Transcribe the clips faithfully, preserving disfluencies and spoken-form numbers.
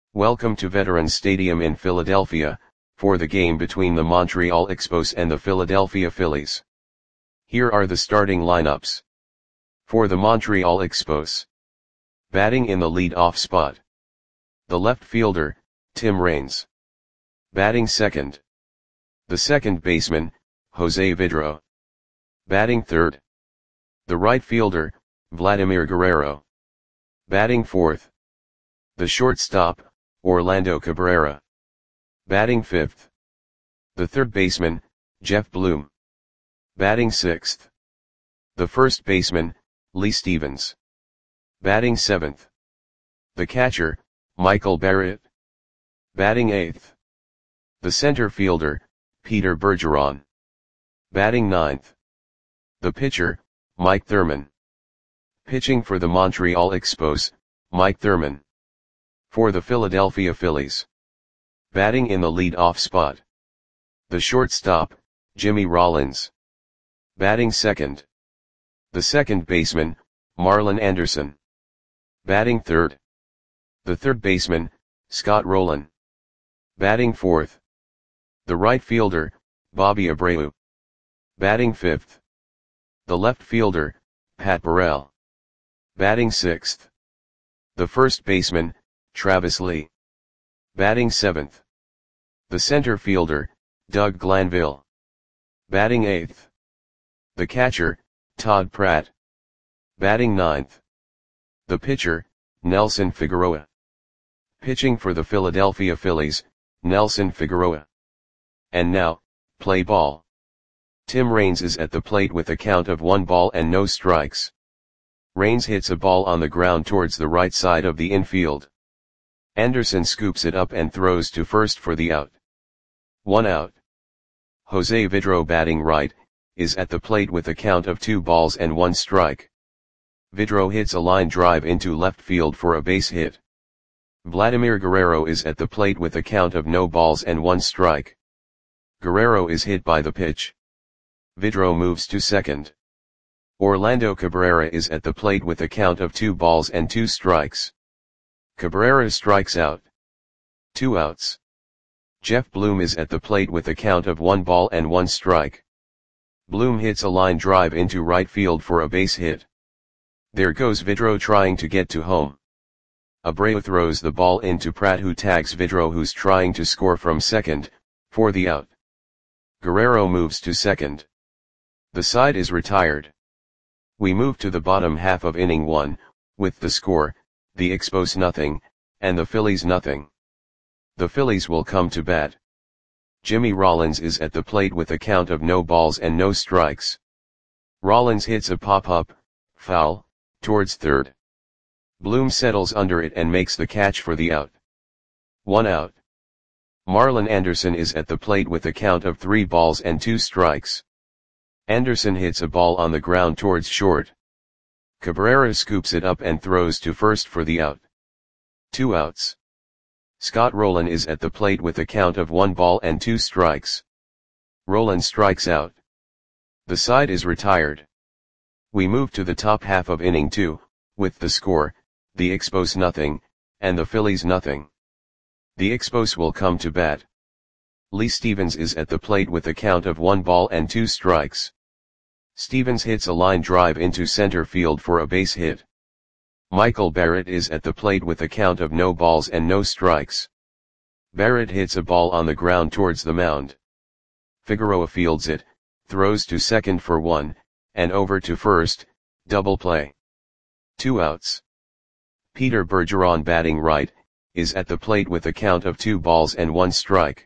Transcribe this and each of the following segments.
Welcome to Veterans Stadium in Philadelphia, for the game between the Montreal Expos and the Philadelphia Phillies. Here are the starting lineups. For the Montreal Expos. Batting in the lead-off spot. The left fielder, Tim Raines. Batting second. The second baseman, Jose Vidro. Batting third. The right fielder, Vladimir Guerrero. Batting fourth. The shortstop, Orlando Cabrera. Batting fifth. The third baseman, Jeff Bloom. Batting sixth. The first baseman, Lee Stevens. Batting seventh. The catcher, Michael Barrett. Batting eighth. The center fielder, Peter Bergeron. Batting ninth. The pitcher, Mike Thurman. Pitching for the Montreal Expos, Mike Thurman. For the Philadelphia Phillies. Batting in the lead-off spot. The shortstop, Jimmy Rollins. Batting second. The second baseman, Marlon Anderson. Batting third. The third baseman, Scott Rolen. Batting fourth. The right fielder, Bobby Abreu. Batting fifth. The left fielder, Pat Burrell. Batting sixth. The first baseman, Travis Lee. Batting seventh. The center fielder, Doug Glanville. Batting eighth. The catcher, Todd Pratt. Batting ninth. The pitcher, Nelson Figueroa. Pitching for the Philadelphia Phillies, Nelson Figueroa. And now, play ball. Tim Raines is at the plate with a count of one ball and no strikes. Raines hits a ball on the ground towards the right side of the infield. Anderson scoops it up and throws to first for the out. One out. Jose Vidro, batting right, is at the plate with a count of two balls and one strike. Vidro hits a line drive into left field for a base hit. Vladimir Guerrero is at the plate with a count of no balls and one strike. Guerrero is hit by the pitch. Vidro moves to second. Orlando Cabrera is at the plate with a count of two balls and two strikes. Cabrera strikes out. Two outs. Jeff Bloom is at the plate with a count of one ball and one strike. Bloom hits a line drive into right field for a base hit. There goes Vidro trying to get to home. Abreu throws the ball into Pratt, who tags Vidro, who's trying to score from second, for the out. Guerrero moves to second. The side is retired. We move to the bottom half of inning one, with the score, the Expos nothing, and the Phillies nothing. The Phillies will come to bat. Jimmy Rollins is at the plate with a count of no balls and no strikes. Rollins hits a pop-up, foul, towards third. Bloom settles under it and makes the catch for the out. One out. Marlon Anderson is at the plate with a count of three balls and two strikes. Anderson hits a ball on the ground towards short. Cabrera scoops it up and throws to first for the out. Two outs. Scott Rolen is at the plate with a count of one ball and two strikes. Rolen strikes out. The side is retired. We move to the top half of inning two, with the score, the Expos nothing, and the Phillies nothing. The Expos will come to bat. Lee Stevens is at the plate with a count of one ball and two strikes. Stevens hits a line drive into center field for a base hit. Michael Barrett is at the plate with a count of no balls and no strikes. Barrett hits a ball on the ground towards the mound. Figueroa fields it, throws to second for one, and over to first, double play. Two outs. Peter Bergeron, batting right, is at the plate with a count of two balls and one strike.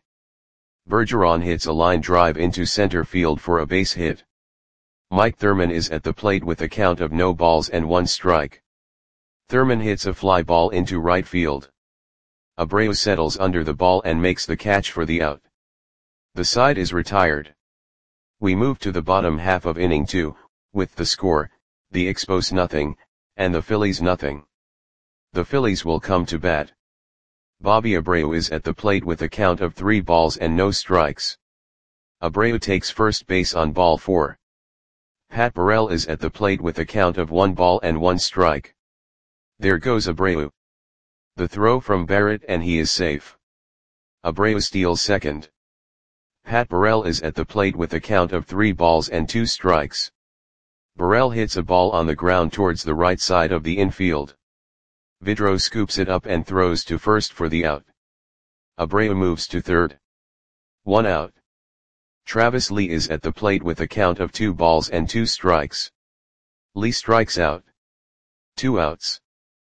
Bergeron hits a line drive into center field for a base hit. Mike Thurman is at the plate with a count of no balls and one strike. Thurman hits a fly ball into right field. Abreu settles under the ball and makes the catch for the out. The side is retired. We move to the bottom half of inning two, with the score, the Expos nothing, and the Phillies nothing. The Phillies will come to bat. Bobby Abreu is at the plate with a count of three balls and no strikes. Abreu takes first base on ball four. Pat Burrell is at the plate with a count of one ball and one strike. There goes Abreu. The throw from Barrett and he is safe. Abreu steals second. Pat Burrell is at the plate with a count of three balls and two strikes. Burrell hits a ball on the ground towards the right side of the infield. Vidro scoops it up and throws to first for the out. Abreu moves to third. One out. Travis Lee is at the plate with a count of two balls and two strikes. Lee strikes out. Two outs.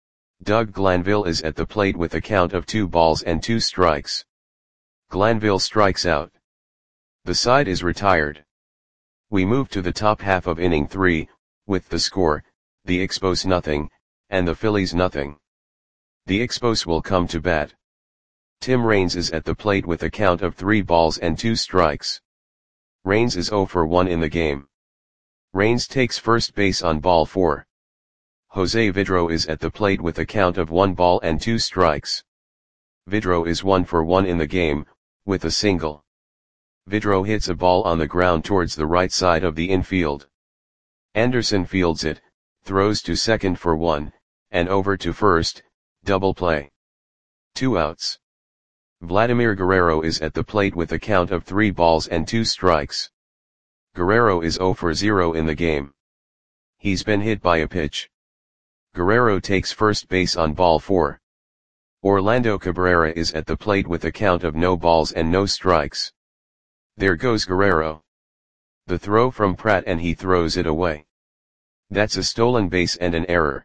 Doug Glanville is at the plate with a count of two balls and two strikes. Glanville strikes out. The side is retired. We move to the top half of inning three, with the score, the Expos nothing, and the Phillies nothing. The Expos will come to bat. Tim Raines is at the plate with a count of three balls and two strikes. Raines is oh for one in the game. Raines takes first base on ball four. Jose Vidro is at the plate with a count of one ball and two strikes. Vidro is one for one in the game, with a single. Vidro hits a ball on the ground towards the right side of the infield. Anderson fields it, throws to second for one, and over to first, double play. Two outs. Vladimir Guerrero is at the plate with a count of three balls and two strikes. Guerrero is oh for zero in the game. He's been hit by a pitch. Guerrero takes first base on ball four. Orlando Cabrera is at the plate with a count of no balls and no strikes. There goes Guerrero. The throw from Pratt and he throws it away. That's a stolen base and an error.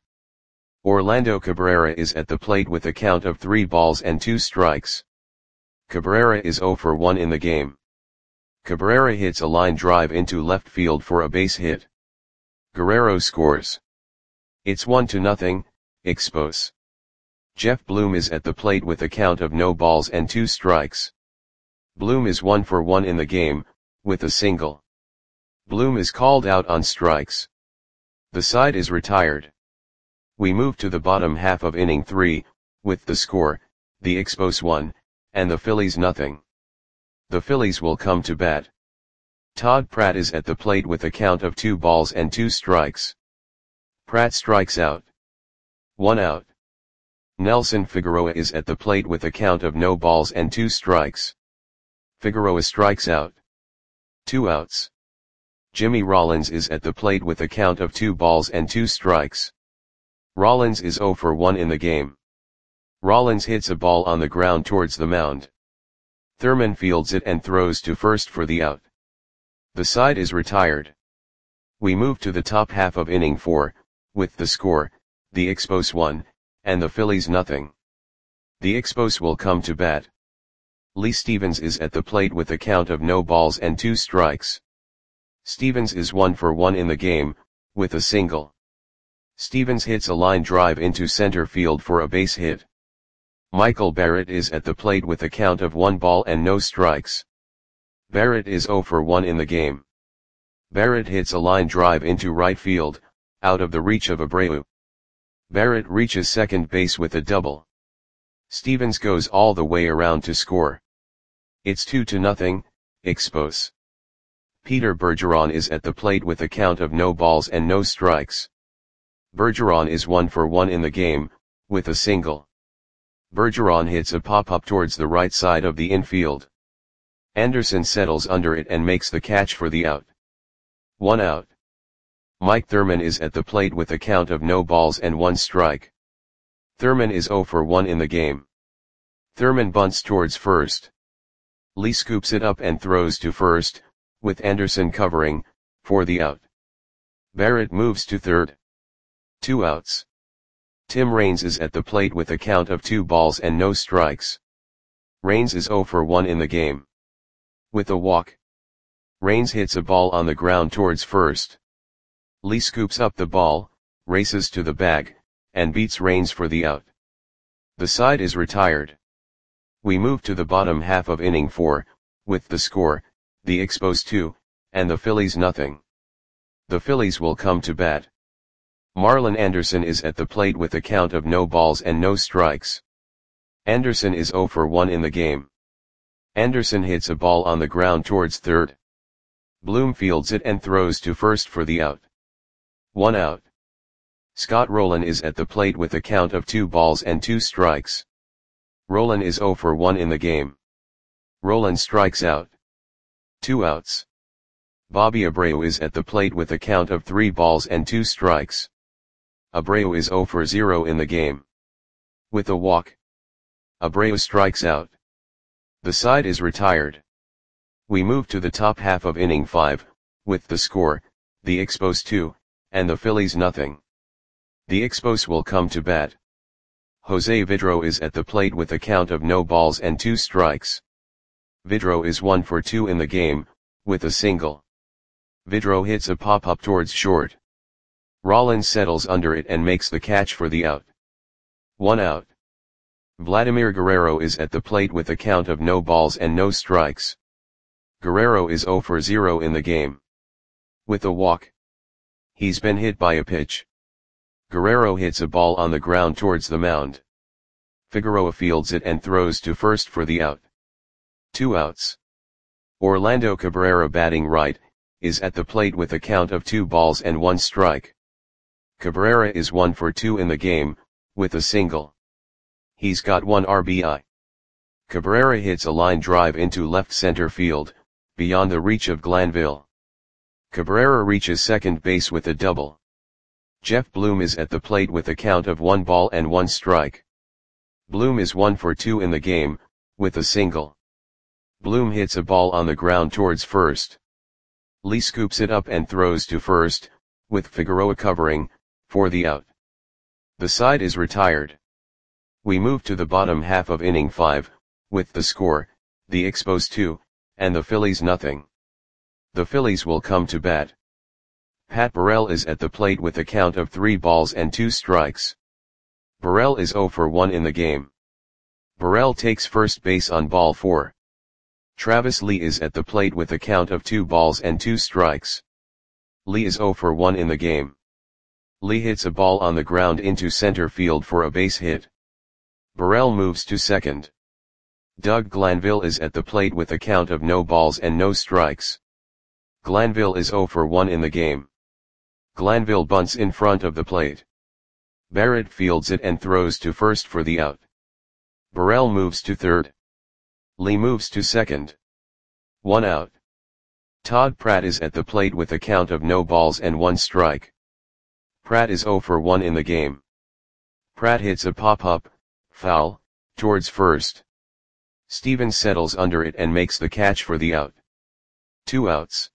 Orlando Cabrera is at the plate with a count of three balls and two strikes. Cabrera is oh for one in the game. Cabrera hits a line drive into left field for a base hit. Guerrero scores. It's one to nothing, Expos. Jeff Bloom is at the plate with a count of no balls and two strikes. Bloom is one for one in the game, with a single. Bloom is called out on strikes. The side is retired. We move to the bottom half of inning three, with the score, the Expos one, and the Phillies nothing. The Phillies will come to bat. Todd Pratt is at the plate with a count of two balls and two strikes. Pratt strikes out. One out. Nelson Figueroa is at the plate with a count of no balls and two strikes. Figueroa strikes out. Two outs. Jimmy Rollins is at the plate with a count of two balls and two strikes. Rollins is oh for one in the game. Rollins hits a ball on the ground towards the mound. Thurman fields it and throws to first for the out. The side is retired. We move to the top half of inning four, with the score, the Expos one, and the Phillies nothing. The Expos will come to bat. Lee Stevens is at the plate with a count of no balls and two strikes. Stevens is one for one in the game, with a single. Stevens hits a line drive into center field for a base hit. Michael Barrett is at the plate with a count of one ball and no strikes. Barrett is oh for one in the game. Barrett hits a line drive into right field, out of the reach of Abreu. Barrett reaches second base with a double. Stevens goes all the way around to score. It's two to nothing, Expos. Peter Bergeron is at the plate with a count of no balls and no strikes. Bergeron is one for one in the game, with a single. Bergeron hits a pop-up towards the right side of the infield. Anderson settles under it and makes the catch for the out. One out. Mike Thurman is at the plate with a count of no balls and one strike. Thurman is oh for one in the game. Thurman bunts towards first. Lee scoops it up and throws to first, with Anderson covering, for the out. Barrett moves to third. Two outs. Tim Raines is at the plate with a count of two balls and no strikes. Raines is oh for one in the game. With a walk. Raines hits a ball on the ground towards first. Lee scoops up the ball, races to the bag, and beats Raines for the out. The side is retired. We move to the bottom half of inning four, with the score, the Expos two, and the Phillies nothing. The Phillies will come to bat. Marlon Anderson is at the plate with a count of no balls and no strikes. Anderson is oh for one in the game. Anderson hits a ball on the ground towards third. Bloom fields it and throws to first for the out. One out. Scott Rowland is at the plate with a count of two balls and two strikes. Rowland is zero for one in the game. Rowland strikes out. Two outs. Bobby Abreu is at the plate with a count of three balls and two strikes. Abreu is zero for zero in the game. With a walk, Abreu strikes out. The side is retired. We move to the top half of inning five, with the score, the Expos two, and the Phillies nothing. The Expos will come to bat. Jose Vidro is at the plate with a count of no balls and two strikes. Vidro is one for two in the game, with a single. Vidro hits a pop-up towards short. Rollins settles under it and makes the catch for the out. One out. Vladimir Guerrero is at the plate with a count of no balls and no strikes. Guerrero is zero for zero in the game. With a walk. He's been hit by a pitch. Guerrero hits a ball on the ground towards the mound. Figueroa fields it and throws to first for the out. Two outs. Orlando Cabrera, batting right, is at the plate with a count of two balls and one strike. Cabrera is one for two in the game, with a single. He's got one R B I. Cabrera hits a line drive into left center field, beyond the reach of Glanville. Cabrera reaches second base with a double. Jeff Bloom is at the plate with a count of one ball and one strike. Bloom is one for two in the game, with a single. Bloom hits a ball on the ground towards first. Lee scoops it up and throws to first, with Figueroa covering, for the out. The side is retired. We move to the bottom half of inning five, with the score, the Expos two, and the Phillies nothing. The Phillies will come to bat. Pat Burrell is at the plate with a count of three balls and two strikes. Burrell is zero for one in the game. Burrell takes first base on ball four. Travis Lee is at the plate with a count of two balls and two strikes. Lee is zero for one in the game. Lee hits a ball on the ground into center field for a base hit. Burrell moves to second. Doug Glanville is at the plate with a count of no balls and no strikes. Glanville is zero for one in the game. Glanville bunts in front of the plate. Barrett fields it and throws to first for the out. Burrell moves to third. Lee moves to second. One out. Todd Pratt is at the plate with a count of no balls and one strike. Pratt is zero for one in the game. Pratt hits a pop-up, foul, towards first. Stevens settles under it and makes the catch for the out. Two outs.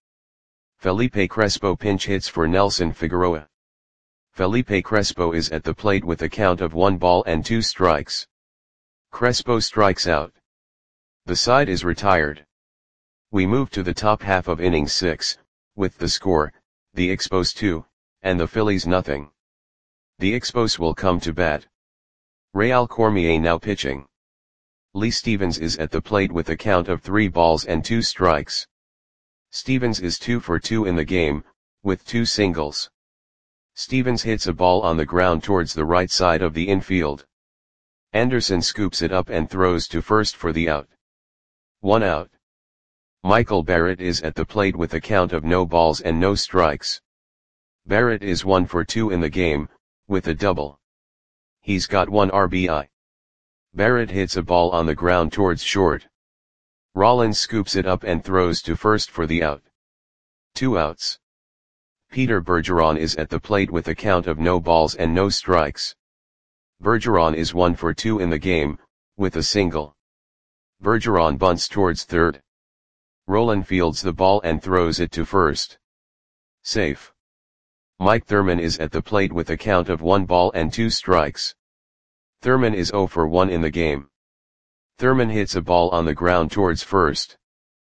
Felipe Crespo pinch hits for Nelson Figueroa. Felipe Crespo is at the plate with a count of one ball and two strikes. Crespo strikes out. The side is retired. We move to the top half of inning six, with the score, the Expos two, and the Phillies nothing. The Expos will come to bat. Real Cormier now pitching. Lee Stevens is at the plate with a count of three balls and two strikes. Stevens is two for two in the game, with two singles. Stevens hits a ball on the ground towards the right side of the infield. Anderson scoops it up and throws to first for the out. One out. Michael Barrett is at the plate with a count of no balls and no strikes. Barrett is one for two in the game, with a double. He's got one R B I. Barrett hits a ball on the ground towards short. Rollins scoops it up and throws to first for the out. Two outs. Peter Bergeron is at the plate with a count of no balls and no strikes. Bergeron is one for two in the game, with a single. Bergeron bunts towards third. Rowland fields the ball and throws it to first. Safe. Mike Thurman is at the plate with a count of one ball and two strikes. Thurman is zero for one in the game. Thurman hits a ball on the ground towards first.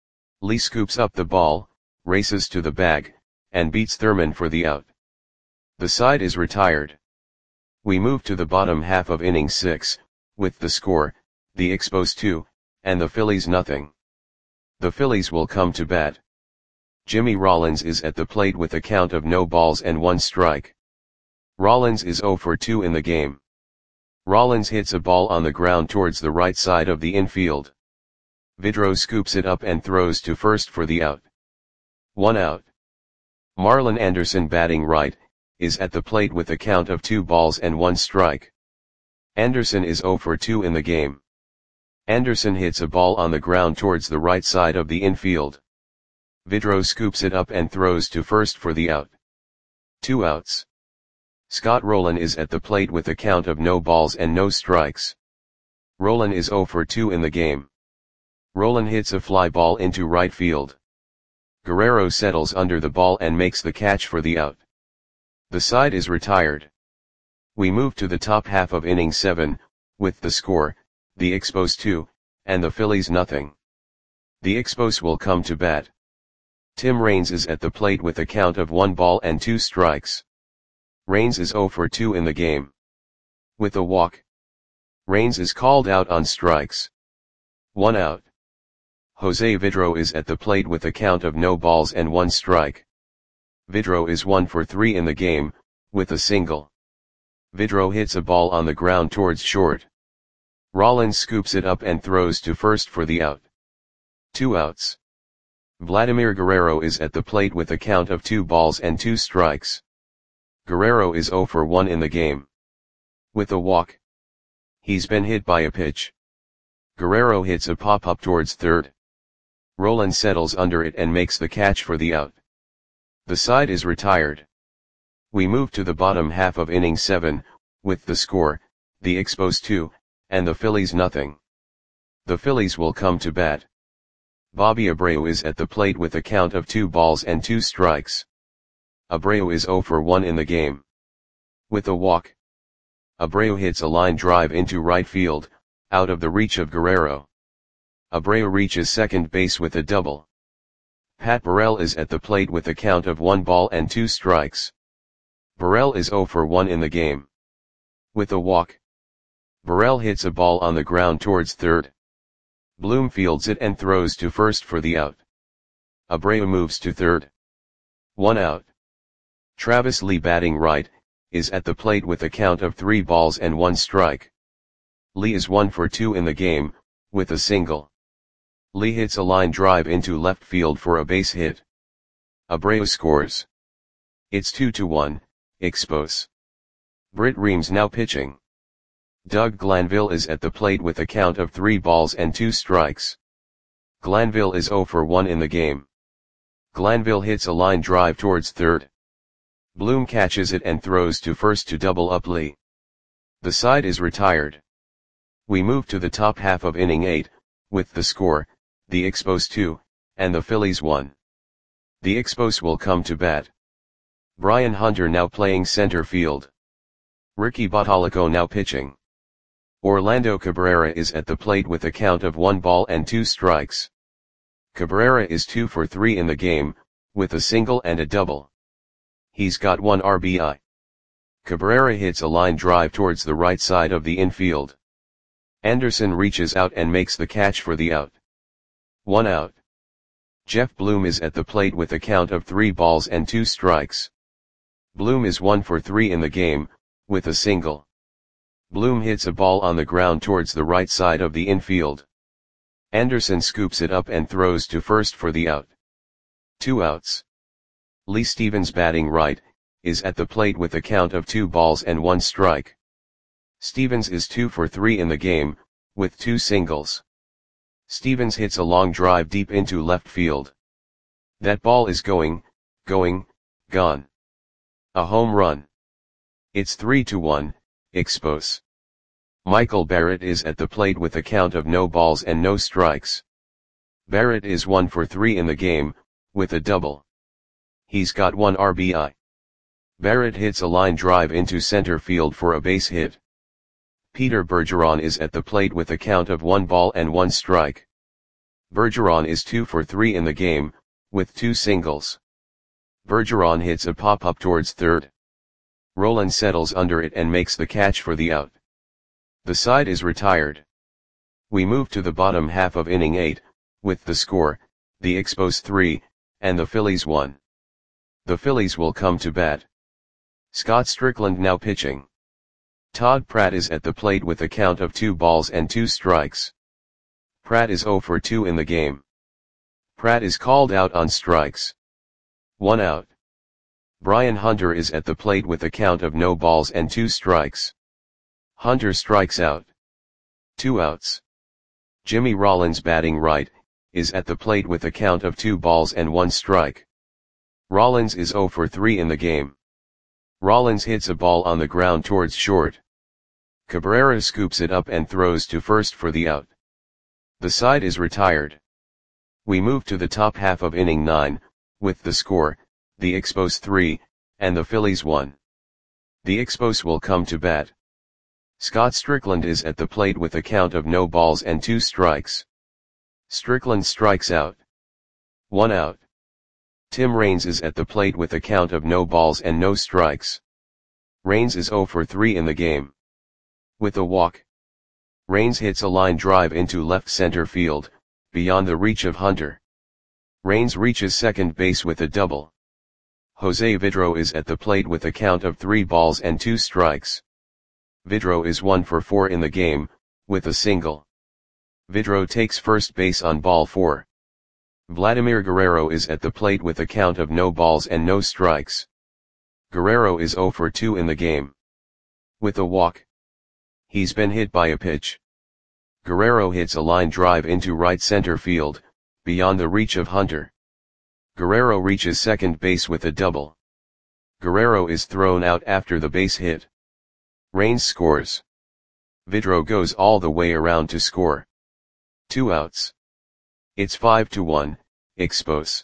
Lee scoops up the ball, races to the bag, and beats Thurman for the out. The side is retired. We move to the bottom half of inning six, with the score, the Expos two, and the Phillies nothing. The Phillies will come to bat. Jimmy Rollins is at the plate with a count of no balls and one strike. Rollins is zero for two in the game. Rollins hits a ball on the ground towards the right side of the infield. Vidro scoops it up and throws to first for the out. One out. Marlon Anderson, batting right, is at the plate with a count of two balls and one strike. Anderson is zero for two in the game. Anderson hits a ball on the ground towards the right side of the infield. Vidro scoops it up and throws to first for the out. Two outs. Scott Rolen is at the plate with a count of no balls and no strikes. Rolen is zero for two in the game. Rolen hits a fly ball into right field. Guerrero settles under the ball and makes the catch for the out. The side is retired. We move to the top half of inning seven, with the score, the Expos two, and the Phillies nothing. The Expos will come to bat. Tim Raines is at the plate with a count of one ball and two strikes. Raines is zero for two in the game. With a walk. Raines is called out on strikes. One out. Jose Vidro is at the plate with a count of no balls and one strike. Vidro is one for three in the game, with a single. Vidro hits a ball on the ground towards short. Rollins scoops it up and throws to first for the out. Two outs. Vladimir Guerrero is at the plate with a count of two balls and two strikes. Guerrero is zero for one in the game. With a walk. He's been hit by a pitch. Guerrero hits a pop-up towards third. Rolen settles under it and makes the catch for the out. The side is retired. We move to the bottom half of inning seven, with the score, the Expos two, and the Phillies nothing. The Phillies will come to bat. Bobby Abreu is at the plate with a count of two balls and two strikes. Abreu is zero for one in the game. With a walk. Abreu hits a line drive into right field, out of the reach of Guerrero. Abreu reaches second base with a double. Pat Burrell is at the plate with a count of one ball and two strikes. Burrell is zero for one in the game. With a walk. Burrell hits a ball on the ground towards third. Bloom fields it and throws to first for the out. Abreu moves to third. One out. Travis Lee, batting right, is at the plate with a count of three balls and one strike. Lee is one for two in the game, with a single. Lee hits a line drive into left field for a base hit. Abreu scores. It's two to one, Expos. Britt Reams now pitching. Doug Glanville is at the plate with a count of three balls and two strikes. Glanville is zero for one in the game. Glanville hits a line drive towards third. Bloom catches it and throws to first to double up Lee. The side is retired. We move to the top half of inning eight, with the score, the Expos two, and the Phillies one. The Expos will come to bat. Brian Hunter now playing center field. Ricky Bottalico now pitching. Orlando Cabrera is at the plate with a count of one ball and two strikes. Cabrera is two for three in the game, with a single and a double. He's got one R B I. Cabrera hits a line drive towards the right side of the infield. Anderson reaches out and makes the catch for the out. One out. Jeff Bloom is at the plate with a count of three balls and two strikes. Bloom is one for three in the game, with a single. Bloom hits a ball on the ground towards the right side of the infield. Anderson scoops it up and throws to first for the out. Two outs. Lee Stevens, batting right, is at the plate with a count of two balls and one strike. Stevens is two for three in the game, with two singles. Stevens hits a long drive deep into left field. That ball is going, going, gone. A home run. It's three to one, Expos. Michael Barrett is at the plate with a count of no balls and no strikes. Barrett is one for three in the game, with a double. He's got one R B I. Barrett hits a line drive into center field for a base hit. Peter Bergeron is at the plate with a count of one ball and one strike. Bergeron is two for three in the game, with two singles. Bergeron hits a pop-up towards third. Rolen settles under it and makes the catch for the out. The side is retired. We move to the bottom half of inning eight, with the score, the Expos three, and the Phillies one. The Phillies will come to bat. Scott Strickland now pitching. Todd Pratt is at the plate with a count of two balls and two strikes. Pratt is zero for two in the game. Pratt is called out on strikes. One out. Brian Hunter is at the plate with a count of no balls and two strikes. Hunter strikes out. Two outs. Jimmy Rollins, batting right, is at the plate with a count of two balls and one strike. Rollins is oh for three in the game. Rollins hits a ball on the ground towards short. Cabrera scoops it up and throws to first for the out. The side is retired. We move to the top half of inning nine, with the score, the Expos three, and the Phillies one. The Expos will come to bat. Scott Strickland is at the plate with a count of no balls and two strikes. Strickland strikes out. One out. Tim Raines is at the plate with a count of no balls and no strikes. Raines is oh for three in the game. With a walk. Raines hits a line drive into left center field, beyond the reach of Hunter. Raines reaches second base with a double. Jose Vidro is at the plate with a count of three balls and two strikes. Vidro is one for four in the game, with a single. Vidro takes first base on ball four. Vladimir Guerrero is at the plate with a count of no balls and no strikes. Guerrero is oh for two in the game. With a walk. He's been hit by a pitch. Guerrero hits a line drive into right center field, beyond the reach of Hunter. Guerrero reaches second base with a double. Guerrero is thrown out after the base hit. Raines scores. Vidro goes all the way around to score. Two outs. It's five to one, Expos.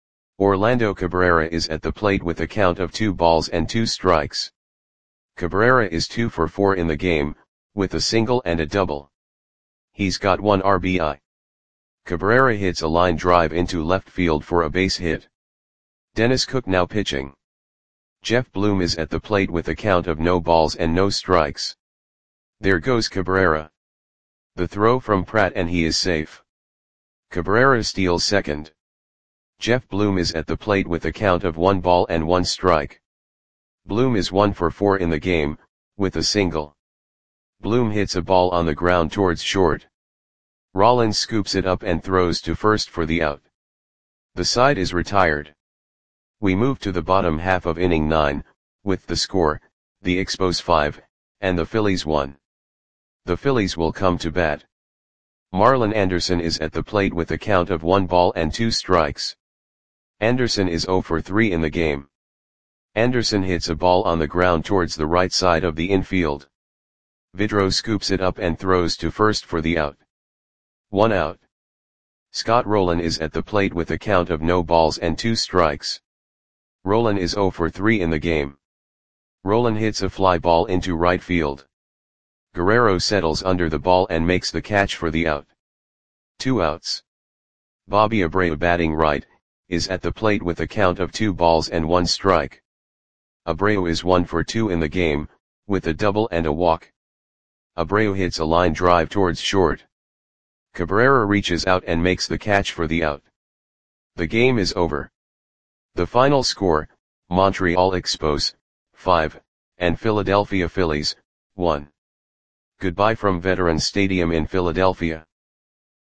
Orlando Cabrera is at the plate with a count of two balls and two strikes. Cabrera is two for four in the game, with a single and a double. He's got one R B I. Cabrera hits a line drive into left field for a base hit. Dennis Cook now pitching. Jeff Bloom is at the plate with a count of no balls and no strikes. There goes Cabrera. The throw from Pratt and he is safe. Cabrera steals second. Jeff Bloom is at the plate with a count of one ball and one strike. Bloom is one for four in the game, with a single. Bloom hits a ball on the ground towards short. Rollins scoops it up and throws to first for the out. The side is retired. We move to the bottom half of inning nine, with the score, the Expos five, and the Phillies one. The Phillies will come to bat. Marlon Anderson is at the plate with a count of one ball and two strikes. Anderson is oh for three in the game. Anderson hits a ball on the ground towards the right side of the infield. Vidro scoops it up and throws to first for the out. One out. Scott Rolen is at the plate with a count of no balls and two strikes. Rolen is oh for three in the game. Rolen hits a fly ball into right field. Guerrero settles under the ball and makes the catch for the out. Two outs. Bobby Abreu, batting right, is at the plate with a count of two balls and one strike. Abreu is one for two in the game, with a double and a walk. Abreu hits a line drive towards short. Cabrera reaches out and makes the catch for the out. The game is over. The final score, Montreal Expos, five, and Philadelphia Phillies, one. Goodbye from Veterans Stadium in Philadelphia.